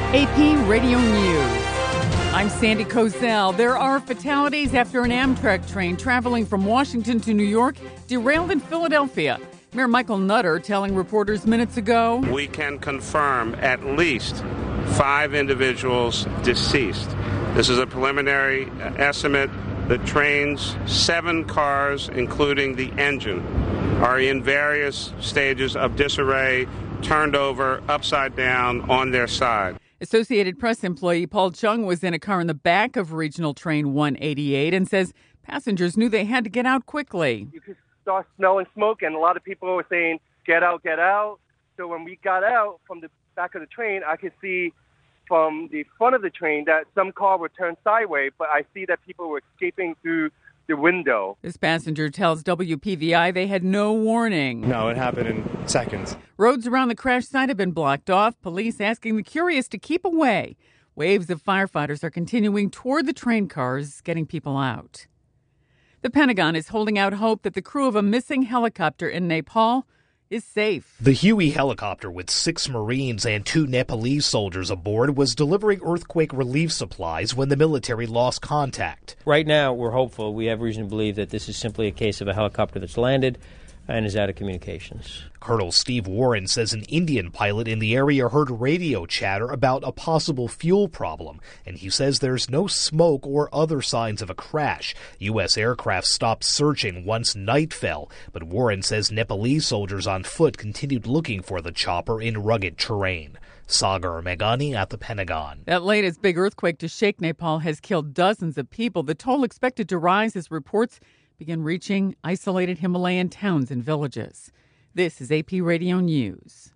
AP Radio News. I'm Sandy Kozel. There are fatalities after an Amtrak train traveling from Washington to New York derailed in Philadelphia. Mayor Michael Nutter telling reporters minutes ago, we can confirm at least 5 individuals deceased. This is a preliminary estimate. The train's 7 cars, including the engine, are in various stages of disarray, turned over, upside down, on their side. Associated Press employee Paul Chung was in a car in the back of Regional Train 188 and says passengers knew they had to get out quickly. You could start smelling smoke, and a lot of people were saying, get out, get out. So when we got out from the back of the train, I could see from the front of the train that some car were turned sideways, but I see that people were escaping through the window. This passenger tells WPVI they had no warning. No, it happened in seconds. Roads around the crash site have been blocked off, police asking the curious to keep away. Waves of firefighters are continuing toward the train cars, getting people out. The Pentagon is holding out hope that the crew of a missing helicopter in Nepal is safe. The Huey helicopter with 6 Marines and 2 Nepalese soldiers aboard was delivering earthquake relief supplies when the military lost contact. Right now, we're hopeful. We have reason to believe that this is simply a case of a helicopter that's landed and is out of communications. Colonel Steve Warren says an Indian pilot in the area heard radio chatter about a possible fuel problem, and he says there's no smoke or other signs of a crash. U.S. aircraft stopped searching once night fell, but Warren says Nepalese soldiers on foot continued looking for the chopper in rugged terrain. Sagar Meghani at the Pentagon. That latest big earthquake to shake Nepal has killed dozens of people. The toll expected to rise as reports begin reaching isolated Himalayan towns and villages. This is AP Radio News.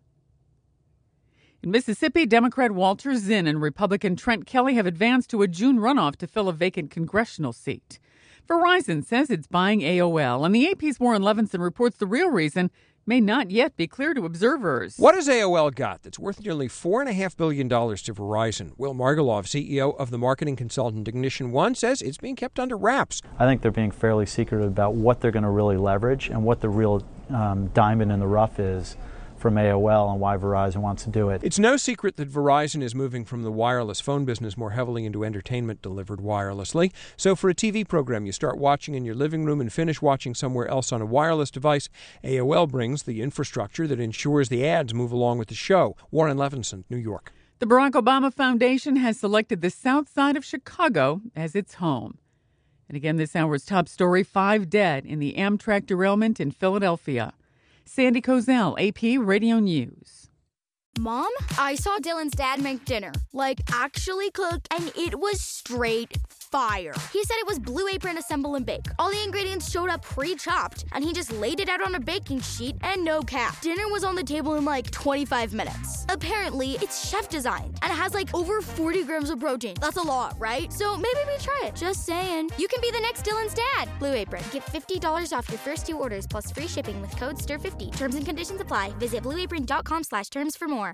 In Mississippi, Democrat Walter Zinn and Republican Trent Kelly have advanced to a June runoff to fill a vacant congressional seat. Verizon says it's buying AOL, and the AP's Warren Levinson reports the real reason may not yet be clear to observers. What has AOL got that's worth nearly $4.5 billion to Verizon? Will Margolov, CEO of the marketing consultant Ignition One, says it's being kept under wraps. I think they're being fairly secretive about what they're going to really leverage and what the real diamond in the rough is from AOL and why Verizon wants to do it. It's no secret that Verizon is moving from the wireless phone business more heavily into entertainment delivered wirelessly. So for a TV program you start watching in your living room and finish watching somewhere else on a wireless device, AOL brings the infrastructure that ensures the ads move along with the show. Warren Levinson, New York. The Barack Obama Foundation has selected the south side of Chicago as its home. And again, this hour's top story, 5 dead in the Amtrak derailment in Philadelphia. Sandy Kozel, AP Radio News. Mom, I saw Dylan's dad make dinner. Actually cook, and it was straight fire. He said it was Blue Apron Assemble and Bake. All the ingredients showed up pre-chopped, and he just laid it out on a baking sheet, and no cap. Dinner was on the table in 25 minutes. Apparently, it's chef designed, and it has over 40 grams of protein. That's a lot, right? So maybe we try it. Just saying. You can be the next Dylan's dad. Blue Apron. Get $50 off your first 2 orders plus free shipping with code STIR50. Terms and conditions apply. Visit blueapron.com/terms for more.